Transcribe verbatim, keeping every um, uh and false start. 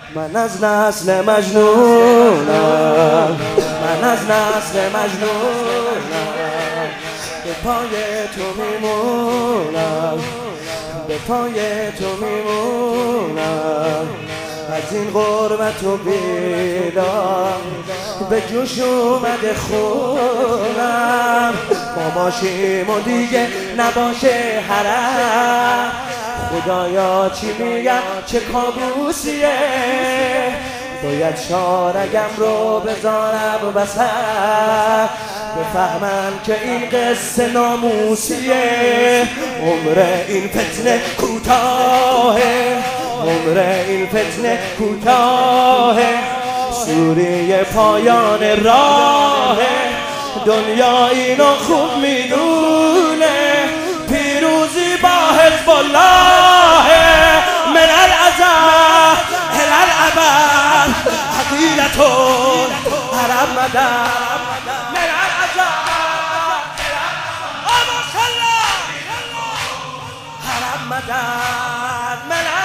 من از نسل مجنونم، من از نسل مجنونم، به پای تو میمونم، به پای تو میمونم. از این غربت و بیدار به جوش اومده خونم. ما باشیم و دیگه نباشه حرم. خدایا چی میگم چه کابوسیه، باید شارگم رو بذارم وسط، بفهمم که این قصه ناموسیه. عمر این فتنه کوتاهه، عمر این فتنه کوتاهه، سوریه پایان راهه. دنیا اینو خوب میدونه، پیروزی با حزب الله. من الازل الى الابد حقیرتون عرب مدد. من الازل عرب مدد. من